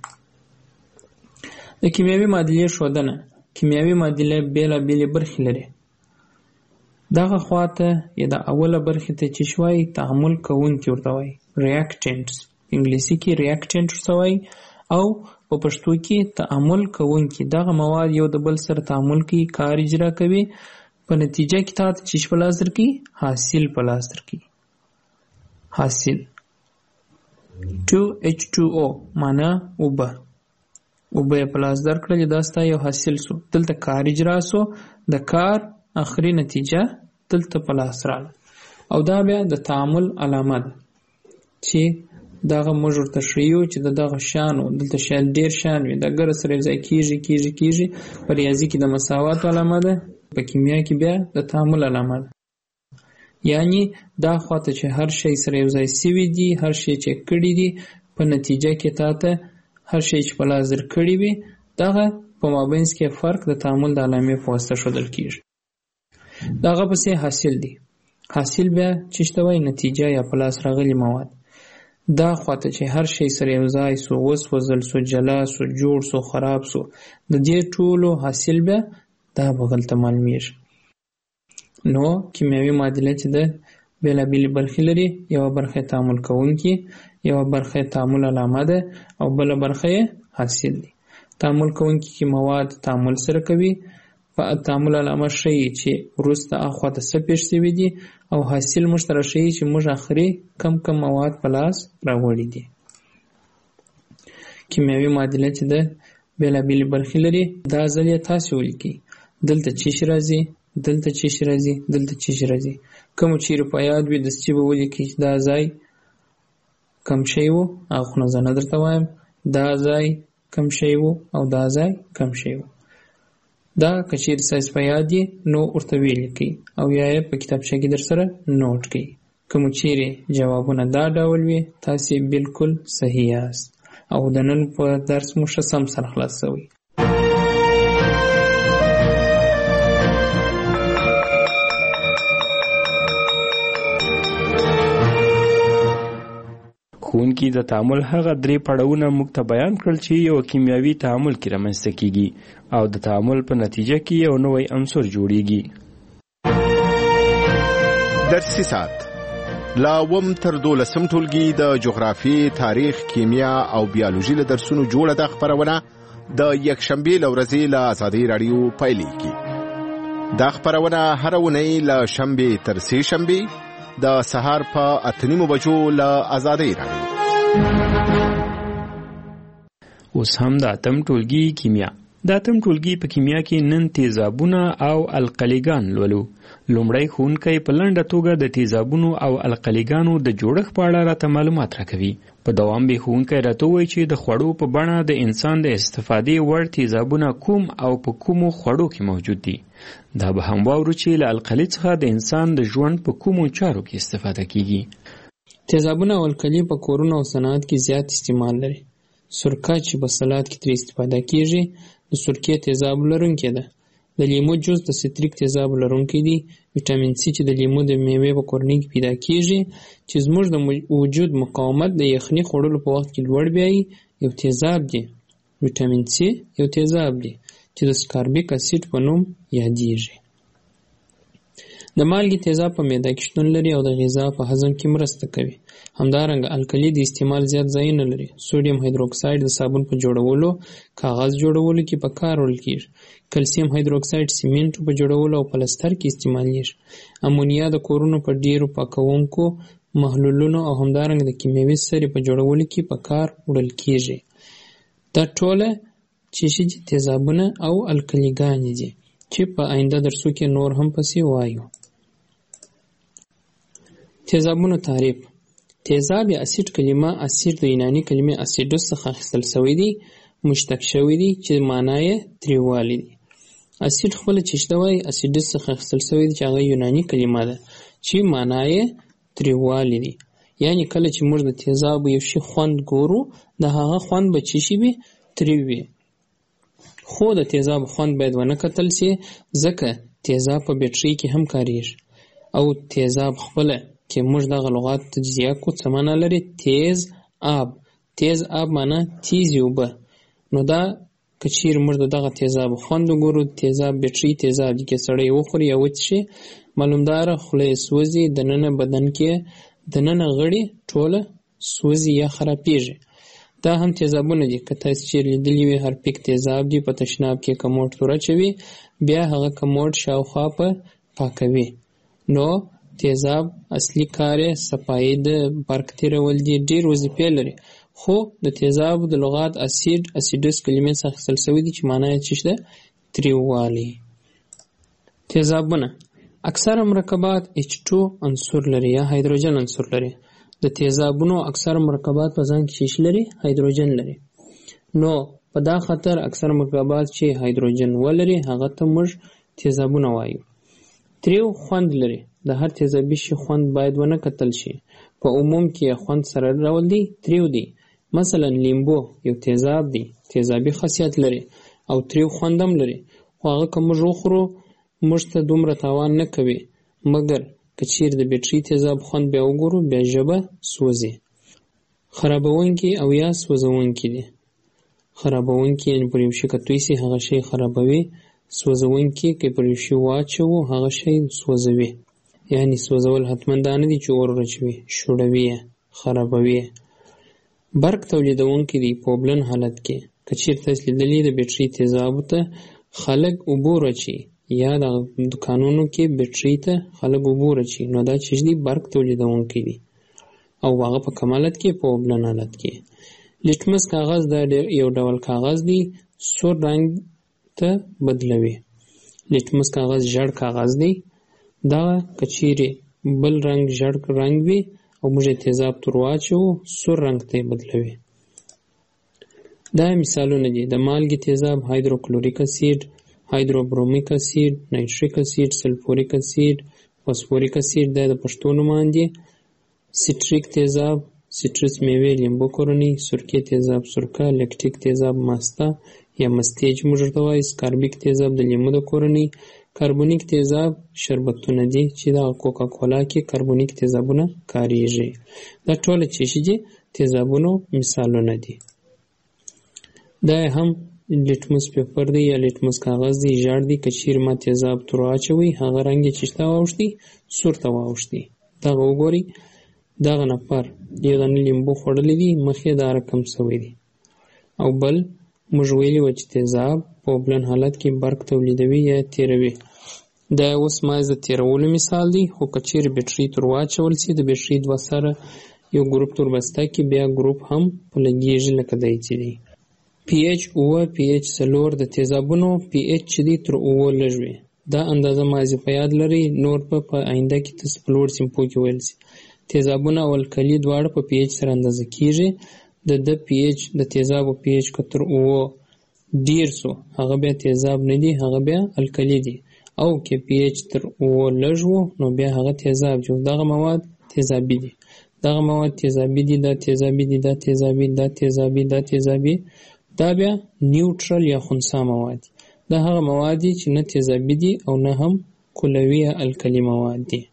د کیمیاوي معادلې ښودنه. کیمیاوي معادله بېلابېلې برخې لري. دغه خواته یا د اوله برخې ته چې شوی تعامل کوونکي ورته وایي، ریاکټنټس. انګلیسي کې ریاکټنټ ورته وایي، او په پښتو کې تعامل کوونکي. دغه مواد یو د بل سره تعامل کوي، کار اجرا کوي، په نتیجه کې تاسو چې په لاس درکړي حاصل په لاس درکړي. حاصل ټو ایچ ټو او معنا اوبه. اوبه په لاس درکړل، دا ستا یو حاصل سو. دلته کار اجرا سو، د کار اخري نتیجه دلته په لاس راغله. او دا بیا د تعامل علامه ده چې دغه موږ ورته ښیو چې د دغه شیانو دلته شیان ډېر شیان وي، د ګره سره یو ځای کېږي کېږي کېږي. په ریاضي کې د مساواتو علامه ده، په کیمیا کې بیا د تعامل علامه ده. یعنی دا خواته چې هر شی سره یو ځای سوي دي، هر شی چې کړي دي، په نتیجه کې تاته هر شی چې په لاس در کړي وي، دغه په مابینځ کې فرق د تعامل د علامې په واسطه ښودل کېږي. دغه پسې حاصل دی. حاصل بیا چې ته وایي نتیجه یا په لاس راغلي مواد. دا خواته چې هر شی سره یو ځای سو، وسوځل سو، جلا سو، جوړ سو، خراب سو، د دې ټولو حاصل بیا دا بغل ته معلومیږي. نو کیمیاوي معادله چې ده بېلابېلې برخې لري. یوه برخه یې تعامل کوونکي، یوه برخه یې تعامل علامه ده، او بله برخه یې حاصل دی. تعامل کوونکي کې مواد تعامل سره کوي، په تعامل علامه ښیي چې وروسته اخواته څه پېښ شوي دي، او حاصل موږ ته راښیي چې موږ آخري کم کم مواد په لاس راوړي دي. کیمیاوي معادله چې ده بېلابېلې برخې لري. دا ځل یې تاسې ولیکئ. دلته چیش راځي، دلته چیش راځي، دلته چیش راځي. کوم چیرې په یاد وي دستی به ولیکئ چې دا ځای کم شی و، هغه خو نه زه نه درته وایم. دا ځای کم شی و او دا ځای کم شی و. دا که چیرې ستاسې په یاد یې نو ورته ولیکئ، او یا یې په کتابچه کې در سره نوټ کړئ. کوم چیرې جوابونه دا ډول وي، تاسې بالکل صحیح یاست، او د نن په درس مو ښه سم سره خلاص شوی. ښوونکي د تعامل هغه درې پړاوونه موږ ته بیان کړل چې یو کیمیاوي تعامل کې رامنځته کیږي، او د تعامل په نتیجه کې یو نوی عنصر جوړیږي. درسي ساعت لا وم تر دولسم ټولګي د جغرافي، تاریخ، کیمیا او بیولوژي له درسونو جوړه ده خبرونه د یکشنبې له ورځې له ازادي راډیو پیلېږي. دا خبرونه هر اونۍ له شنبې تر سې شنبې د سهار په اته نیمو بجو له آزادۍ راډیو. اوس هم د اتم ټولګي کیمیا. د اتم ټولګي په کیمیا کې نن تیزابونه او القلیګان لولو. لومړی ښوونکی په لنډه توګه د تیزابونو او القلیګانو د جوړښت په اړه راته معلومات راکوي. په دوام به ښوونکی راته وایي چې د خوړو په بڼه د انسان د استفادې وړ تیزابونه کوم او په کومو خوړو کې موجود دي. دا به هم واورو چې له القلي څخه د انسان د ژوند په کومو چارو کې استفاده کیږي. تیزابونه او القلي په کورونو او صنعت کې زیات استعمال لري. سرکه چې په سلاد کې ترې استفاده کیږي د سرکې تیزاب لرونکې ده. د لیمو جوس د ستریک تیزاب لرونکی دی. ویټامین سی چې د لیمو د میوې په کورنۍ کې پیدا کیږي چې زموږ د وجود مقاومت د یخني خوړلو په وخت کې لوړ بیایي یو تیزاب دی. ویټامین سی یو تیزاب دی چې د سکاربیک اسید په نوم یادیږي. د مالګې تیزاب په معده کې شتون لري او د غذا په هضم کې مرسته کوي. همدارنګه القلي د استعمال زیات ځایونه لري. سوډیم هایدروکساید د صابون په جوړولو، کاغذ جوړولو کې په کار وړل کیږي. کلسیم هایدروکساید سیمنټ په جوړولو او پلستر کې استعمالیږي. امونیا د کورونو په ډیرو پاکونکو محلولونو او همدارنګه د کیمیاوي سرې په جوړولو کې په کار وړل کیږي. دا ټوله چې شي تیزابونه او القلیګانې دي چې په آینده درسو کې نور هم پسې وایو. تیزابونو تعریف. تیزاب یا اسید کلمه اسید د یوناني کلمې اسیدوس څخه اخیستل شوی دی، مشتق شوی دی چې معنی یې تریوالی دی. اسید خپل چشته وای اسیدوس څخه اخیستل شوی دی چې هغه یوناني کلمه ده چې معنی یې تریوالی دی. یعنی کله چې موږ د تیزاب یو شی خوند ګورو د هغه خوند به چی شي وي؟ تریو وي. خو د تیزاب خوند باید ونه کتل شي ځکه تیزاب په بیټرۍ کې هم کاریږي او تیزاب خپله که موږ دغه لغات تجزیه کو څه معنا لري؟ تیز آب. تیز آب معنا تیزې اوبه. نو دا که چیرې موږ د دغه تیزاب خوند وګورو، تیزاب بیټرۍ تیزاب دي که سړی وخوري یا وڅښي معلومداره خوله یې سوځي، دننه بدن کې دننه غړي ټوله سوځي یا خرابېږي. دا هم تیزابونه دي. که تاسې چیرې لیدلي وي هرپیک تیزاب دی په تشناب کې کموډ تور اچوي بیا هغه کموډ شاوخوا په پاکوي. نو تیزاب اصلي کار یې صفایي د برق تیرول دي. ډېر وظیفې لري خو د تیزاب د لغات اسید اسیدوس کلمې څخه اخیستل شوی دي چې معنی یې څه ده؟ تریووالی. تیزابونه اکثره مرکبات اچ ټو عنصر لري یا هایدروجن عنصر لري. د تیزابونو اکثره مرکبات په ځان کې څه لري؟ هایدروجن لري. نو په دا خاطر اکثره مرکبات چې هایدروجن ولري هغه ته موږ تیزابونه وایو. تریو خوند لري. د هر تیزابي شي خوند باید ونه کتل شي. په عموم کې خوند سره ډول دی تریو دی. مثلا لیمبو یو تیزاب دی، تیزابي خاصیت لري او تریو خوند هم لري. خو هغه که موږ وخورو موږ ته دومره تاوان نه کوي، مګر که چیرې د بیټرۍ تیزاب خوند بیا وګورو بیا ژبه سوځي. خرابونکي او یا سوځونکي دي. خرابونکي یعنې پر یو شي که توی سي هغه شی خرابوي. سوځونکي که پر یو شي واچوو هغه شی سوځوي. یعنی سوځول حتما دا نه دي چې اور ورچوي، شوړوي یې، خرابوي یې. برق تولیدونکي دي په اوبلن حالت کې. که چیرې تاسې لیدلي د بیټرۍ تیزابو ته خلک اوبه ورچوي یا د دکانونو کې بیټرۍ ته خلک اوبه ورچوي نو دا چې دي برق تولیدونکي دي او هغه په کم حالت کې په اوبلن حالت کې. لیټمس کاغذ دا یو ډول کاغذ دی سور رنګ ته بدلوي. لیټمس کاغذ ژړ کاغذ دی. دا کچیرې بل رنګ ژړ رنګ وي او موږ تیزاب تور واچوو سور رنګ ته بدلوي. دا مثالونه دي. د مالګې تیزاب هایدروکلوریک اسید، هایدروبرومیک اسید، نایتریک اسید، سلفوریک اسید، فاسفوریک اسید دا د پښتو نومان دي. سټریک تیزاب سټرس میوې لیمبو کورنۍ، سرکې تیزاب سرکه، لیکټیک تیزاب ماستا یا مستې چې موږ ورته وایو، سکاربیک تیزاب د لیمو د کورنۍ، کاربونیک تیزاب شربتونه دي چې د کوکا کولا کې کاربونیک تیزابونه کاریږي. دا ټول چې شي دي تیزابونو مثالونه دي. دا هم لیټمس پیپر دی یا لیټمس کاغذ دی، ژړ دی. که چیرې ما تیزاب تور واچوئ هغه رنګ یې چې شته واوښتي سور ته واوښتي. دغه وګورئ دغه نفر یو دانه لیمبو خوړلی دی مخ یې دا رقم سوی دی. او بل موږ ویلي وه چې تیزاب په اوبلن حالت کې برق تولیدوي یا تیروي. دا اوس مایز د تیرولو مثال دی، خو که چیرې بیټرۍ تر واچول سي د بیټرۍ دوه سره یو ګروپ تور بسته کې بیا ګروپ هم په لګیږي لکه دی چې دی. پی ایچ اوه پی ایچ څلور د تیزابونو پی ایچ چې دی تر اوه لږ وي. دا اندازه ماضي په یاد لرئ، نور په په آینده کې تاسو په لوړ سیمپو کې ویل سي. تیزابونه او الکلي دواړه په پی ایچ سره اندازه کیږي. د د پی ایچ د تیزابو پی ایچ که تر اوه ډیر سو هغه بیا تیزاب نه دی، هغه بیا الکلي دی. او که پی ایچ تر اوه لږ وو نو بیا هغه تیزاب جو. دغه مواد تیزابي دي، دغه مواد تیزابي دي، دا تیزابي دي، دا تیزابي، دا تیزابي، دا تیزابي. دا بیا نیوټرل یا خنثی مواد دي. دا هغه مواد دي چې نه تیزابي دي او نه هم کلوي یا الکلي مواد دي.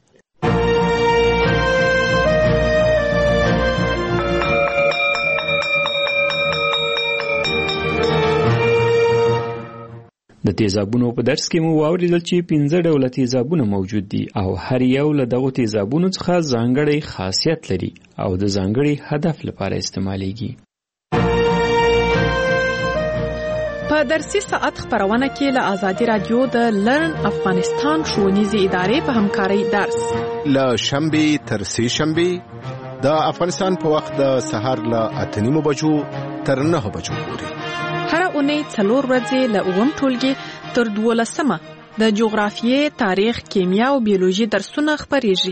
د تیزابونو په درس کې مو واوریدل چې پنځه ډوله تیزابونه موجود دي او هر یو له دغو تیزابونو څخه ځانګړی خاصیت لري او د ځانګړي هدف لپاره استعمالیږي. په درسي ساعت خبرونه کې له آزادي رادیو د لرن افغانستان ښوونیزې ادارې په همکارۍ درس له شنبې تر سې شنبې د افغانستان په وخت د سهار له اته نیمو بجو تر نهه بجو پورې. هر اونۍ څلور ورځې له اووم ټولګي تر دولسمه د جغرافیې، تاریخ، کیمیا او بیولوژي درسونه خپریږي.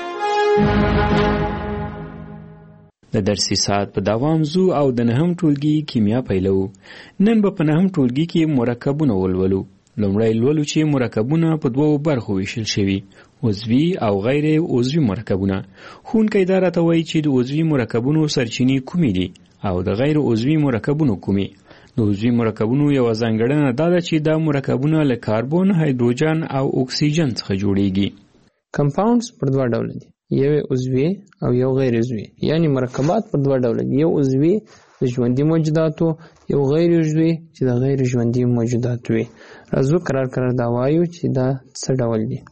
د درسي ساعت په دوام زو او د نهم ټولګي کیمیا پیلو. نن به په نهم ټولګي کې مرکبونه ولولو. لومړی لولو چې مرکبونه په دوو برخو ویشل شوي، عضوي او غیر عضوي مرکبونه. ښوونکی دا راته وایي چې د عضوي مرکبونو سرچینې کومې دي او د غیر عضوي مرکبونو کومې. د عضوي مرکبونو یوه ځانګړنه دا ده چې دا مرکبونه له کاربن، هایدروجن او اکسیجن څخه جوړیږي. کمپاونډز پر دوه ډوله دي، یو عضوي او یو غیر عضوي. یعنی مرکبات پر دوه ډوله دي، یو عضوي د ژوندي موجوداتو، یو غیر عضوي چې د غیر ژوندي موجوداتو وي. راځو قرار قرار دا وایو چې دا څه ډول دي.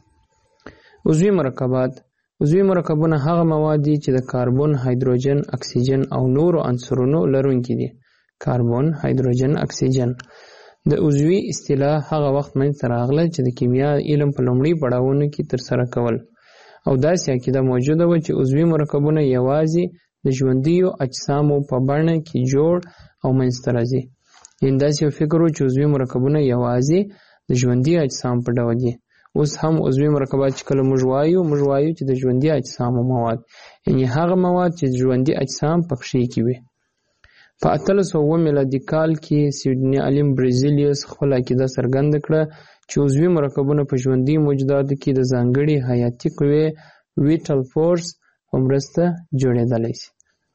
عضوي مرکبات. عضوي مرکبونه هغه مواد دي چې د کاربن، هایدروجن، اکسیجن او نورو عنصرونو لرونکي دي. کاربن، هایدروجن، اکسیجن. د عضوي اصطلاح هغه وخت منځته راغله چې د کیمیا علم په لومړي پړاوونو کې ترسره کول، او داسې عقیده موجوده وه چې عضوي مرکبونه یوازې د ژوندیو اجسامو په بڼه کې جوړ او منځته راځي. یعنې داسې یو فکر و چې عضوي مرکبونه یوازې د ژوندي اجسام په ډول دي. اوس هم عضوي مرکبات چې کله موږ وایو موږ وایو چې د ژوندي اجسامو مواد، یعنې هغه مواد چې ژوندي اجسام پکښې کې وي. په اتلس سوه اووه میلادي کال کې سویډني عالم برزیلیوس خپله عقیده څرګنده کړه چې عضوي مرکبونه په ژوندي موجوداتو کې د ځانګړي حیاتي قوې ویټل فورس په مرسته جوړېدلی شي.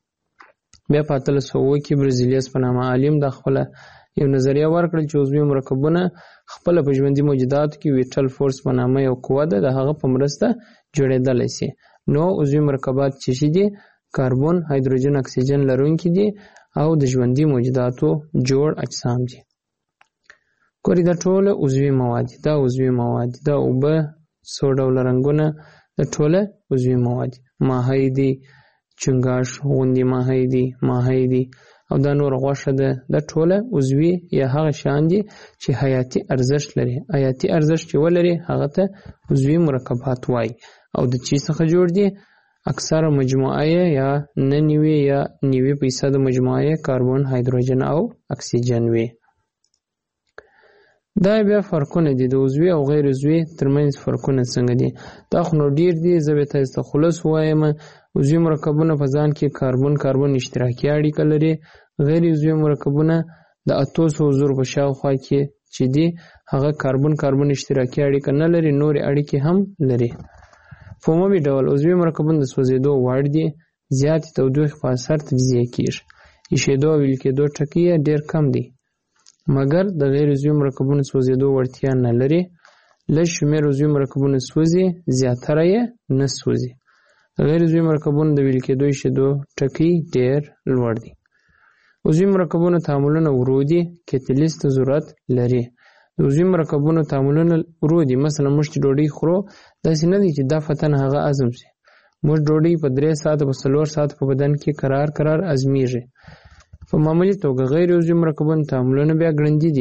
بیا په اتلس سوه اووه کې برزیلیوس په نامه عالم دا خپله یو نظریه ورکړل چې عضوي مرکبونه خپله په ژوندي موجوداتو کې ویټل فورس په نامه یو قوه ده، د هغه په مرسته جوړېدلی شي. نو عضوي مرکبات چې شي دي کاربن، هایدروجن، اکسیجن لرونکي دي او د ژوندي موجوداتو جوړ اجسام دي. ګورئ دا ټوله عضوي مواد دي، دا عضوي مواد دي، دا اوبه، څو ډوله رنګونه، دا ټوله عضوي مواد دي. ماهی دي، چنګاښ غوندې ماهی دي، ماهی دي او دا نور غوښه ده. دا ټوله عضوي یا هغه شیان دي چې حیاتي ارزښت لري. حیاتي ارزښت چې ولري هغه ته عضوي مرکبات وایي. او د چی څخه جوړ دي؟ اکثره مجموعه یا نه نیوي یا نیوي فیصد مجموعه کاربن، هایدروجن او اکسیجن وي. دا بیا فرقونه دي د عضوي او غیر عضوي ترمنځ فرقونه څنګه دي؟ دا خو نو ډیر دي، زه به تاسو ته خلاص وایم. عضوي مرکبونه په ځان کې کاربن کاربن اشتراکي اړیکه لري. غیر عضوي مرکبونه د اتو سوو زرو په شاوخوا کې چې دي هغه کاربن کاربن اشتراکي اړیکه نه لري، نورې اړیکې هم لري. په عمومي ډول عضوي مرکبونه د سوځېدو وړ دي، زیاتې تودوخې په اثر تجزیه کیږي. ایشېدو او ویلې کېدو ټکي یې ډېر کم دي، مګر د غیر عضوي مرکبونو سوځېدو وړتیا نه لري. لږ شمېر عضوي مرکبونه سوځي، زیاتره یې نه سوځي. د غیر عضوي مرکبونو د ویلې کېدو ایشېدو ټکي ډېر لوړ دي. عضوي مرکبونو تعاملونه ورو دي، کتلیز ته ضرورت لري. د عضوي مرکبونو تعاملونه ورو دي. مثلا موږ چې ډوډۍ خورو داسې نه دي چې دا فتن هغه هضم شي. موږ ډوډۍ په درې ساعته په څلور ساعته په بدن کې قرار قرار هضمېږي. په معمولي توګه غیر عضوي مرکبونو تعاملونه بیا ګړندي دي.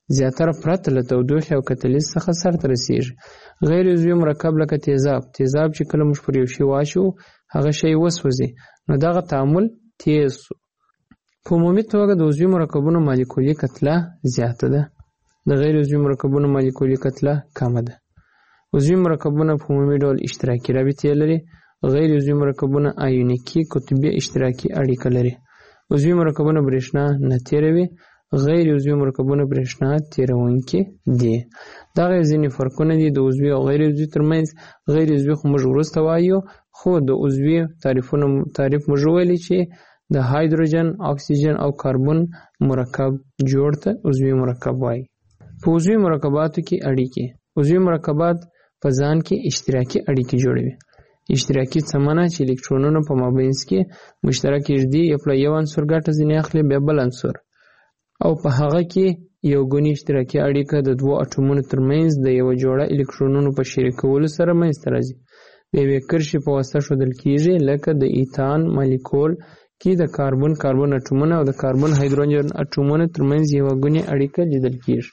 زیاتره پرته له تودوخې او کتلیز څخه سرته رسیږي. غیر عضوي مرکب لکه تیزاب تیزاب چې کله موږ پر یو شی واچو هغه شی وسوځي نو دغه تعامل تیز سو. په عمومي توګه د عضوي مرکبونو مالیکولي کتله زیاته ده، د غیر عضوي مرکبونو مالیکولي کتله کمه ده. عضوي مرکبونه په عمومي ډول اشتراکي رابطې لري. غیر عضوي مرکبونه آیونیکي قطبي اشتراکي اړیکه لري. عضوي مرکبونه برېښنا نه تیروي. غیر عضوي مرکبونه برېښنا تیروونکي دي. دغه ځینې فرقونه دي د عضوي او غیر عضوي ترمنځ. غیر عضوي خو موږ وروسته وایو، خو د عضوي تعریفونه تعریف موږ ویلي چې د هایدروجن، اکسیجن او کاربن مرکب جوړ ته عضوي مرکب وایي. په عضوي مرکباتو کې اړیکې. عضوي مرکبات په ځان کې اشتراکي اړیکې جوړوي. اشتراکي څه معنی چې الکترونونه په مابینځ کې مشترک ږدي، یو پله یو عنصر ګټه ځینې اخلي بیا بل عنصر، او په هغه کې یو ګونی اشتراکي اړیکه د دوو اټومونو ترمنځ د یوه جوړه الکترونونو په شریکولو سره منځته راځي. د یوې کرښې په واسطه ښودل کیږي، لکه د ایتان مالیکول کې د کاربن کاربن اټومونه او د کاربن هایدروجن اټومونو ترمنځ یوه ګونی اړیکه لیدل کیږي.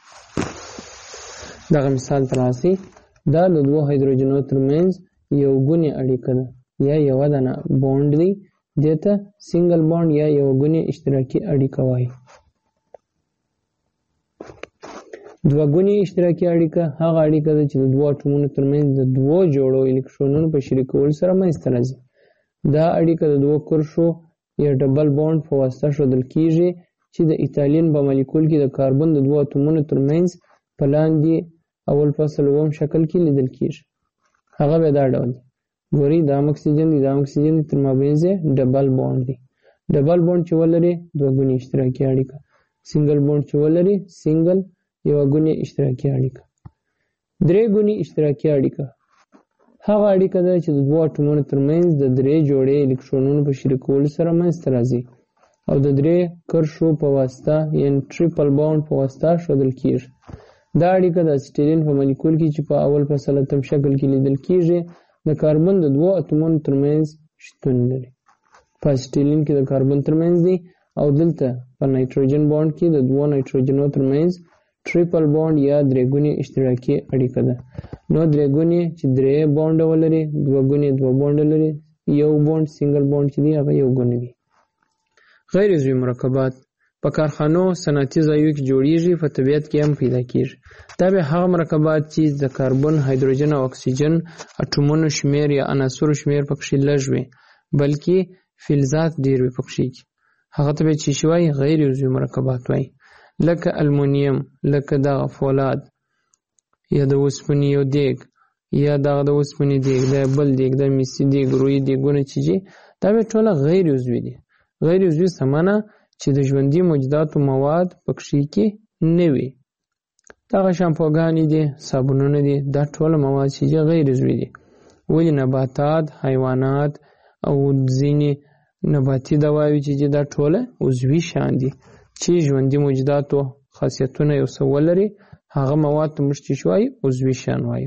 دغه مثال ترلاسي دا د دوو هایدروجنونو ترمنځ یو ګونی اړیکه ده یا یوه دانه بوند دی، دې ته سنګل بوند یا یوه ګونی اشتراکي اړیکه وایي. دوه ګونی اشتراکي اړیکه هغه اړیکه ده چې د دوو اټومونو ترمنځ د دوو جوړو الکترونونو په شریکولو سره منځته راځي. دا اړیکه د دوو کرښو یا ډبل بوند په واسطه ښودل کیږي چې د ایتالین په مالیکول کې د کاربن د دوو اټومونو ترمنځ په لاندې اول فصل اووم شکل کې لیدل کیږي. هغه به دا ډول دی. ګورئ دا اکسیجن دی، دا اکسیجن دی، تر مابینځ یې ډبل بوند دی. ډبل بوند چې ولري دوه ګونی اشتراکي اړیکه. سنګل بوند چې ولري سنګل یوه ګونی اشتراکي اړیکه. درې ګونی اشتراکي اړیکه هغه اړیکه ده چې د دوو اټومونو ترمنځ د درې جوړې الکترونونو په شریکولو سره منځته راځي او د درې کرښو په واسطه یعنې ټریپل بوند په واسطه ښودل کیږي. دا اړیکه د اسیټیلین په مالیکول کې چې په اول فصل اتم شکل کې لیدل کیږي د کاربن د دوو اتومونو ترمنځ شتون لري. په اسیټیلین کې د کاربن ترمنځ دی او دلته په نایتروجن بوند کې د دوو نایتروجنونو ترمنځ ټریپل بوند یا درې ګونی اشتراکي اړیکه ده. نو درې ګونی چې درې بوند ولري، دوه ګونی دوه بوند لري، یو بوند سنګل بوند چې دی هغه یو ګونی دی. غیر عضوي مرکبات په کارخانو صنعتي ځایونو کې جوړیږي، په طبیعت کې هم پیدا کیږي. دا به هغه مرکبات چې د کاربن، هایدروجن او اکسیجن اټومونو شمیر یا عناصرو شمیر پکې لږ وي، بلکې فلزات ډیر وي پکې. هغه ته به چې شوی غیر عضوي مرکبات وایي، لکه المونیم، لکه دغه فولاد یا د اوسپنې یو دیګ یا دغه د اوسپنې دیګ، دا بل دیګ، دا میسي دیګ، روی دیګونه چې دي دا به ټوله غیر عضوي دي. غیر عضوي څه معنی چې د ژوندي موجوداتو مواد پکې کې نه وي. دغه شامپوګانې دي، صابونونه دي، دا ټوله مواد چې دي غیر عضوي دي. ولې نباتات، حیوانات او ځینې نباتي دواوې چې دي دا ټوله عضوي شیان دي چې ژوندي موجوداتو خاصیتونه یو څه ولري، هغه مواد ته موږ چې وایو عضوي شیان وایو.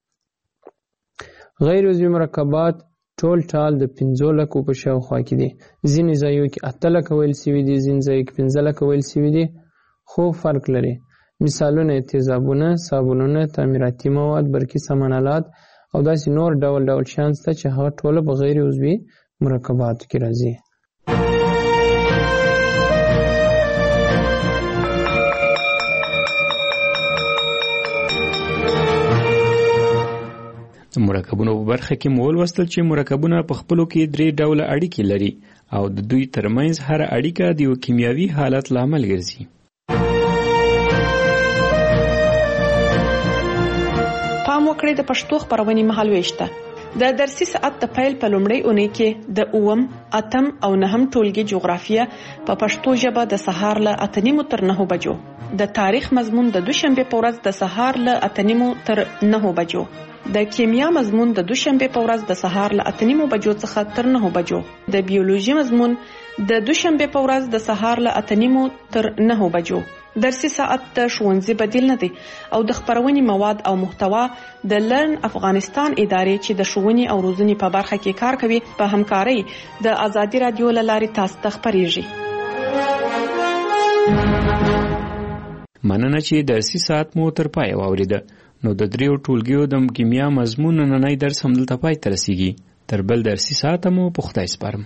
غیر عضوي مرکبات ټول ټال د پنځو لکو په شاوخوا کې دي. ځینې ځایو کې اته لکه ویل سوي دي، ځینې ځایو کې پنځه لکه ویل سوي دي، خو فرق لري. مثالونه یې تیزابونه، صابونونه، تعمیراتي مواد، برقي سامانالات او داسې نور ډول ډول شیان شته چې هغه ټوله په غیر عضوي مرکباتو کې راځي. د مرکبونو په برخه کې مو ولوستل چې مرکبونه په خپلو کې درې ډوله اړیکې لري او د دوی ترمنځ هر اړیکه د یو کیمیاوي حالت لامل ګرځي. پام وکړئ د پښتو خبرونې مهالويشته. د درسي ساعت د پیل په لومړۍ اونۍ کې د اووم، اتم او نهم ټولګي جغرافیه په پښتو ژبه د سهار له اته نیمو تر نهو بجو، د تاریخ مضمون د دوشنبه په ورځ د سهار له اته نیمو تر نهو بجو، د کیمیا مضمون د دوشنبه په ورځ د سهار له اته نیمو بجو څخه تر نهو بجو، د بیولوژي مضمون د دوشنبه په ورځ د سهار له اته نیمو تر نهو بجو. درسي ساعت د ښوونځي بدیل نه دی او د خبرونې مواد او محتوا د لرن افغانستان ادارې چې د ښوونې او روزنې په برخه کې کار کوي په همکارۍ د آزادي رادیو له لارې تاسو ته خبرېږي. مننه چې درسي ساعت مو تر پای واوریده. نو د دریو ټولګیو د کیمیا مضمون نننی درس هم دلته پای ته رسیږي. تر بل درسي ساعت مو په خدای سپارم.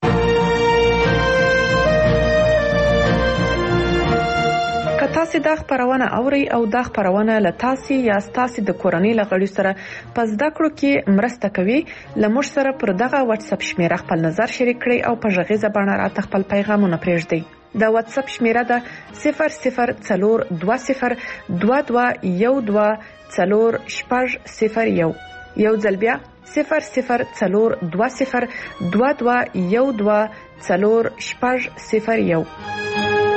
که تاسو دا خبرونه اوري او دا خبرونه له تاسو یا تاسو د کورنۍ لغړي سره پس دا کړو کې مرسته کوي لمر سره پر دغه واتس اپ شمیره خپل نظر شریک کړئ او په ژغې زبانه راته خپل پیغامونه پرېږدئ. دا واتس اپ شمیره ده صفر صفر څلور دوه صفر دوه دوه یو دوه څلور شپږ صفر یو. یو ځل بیا صفر صفر څلور دوه صفر دوه دوه یو دوه څلور شپږ صفر یو.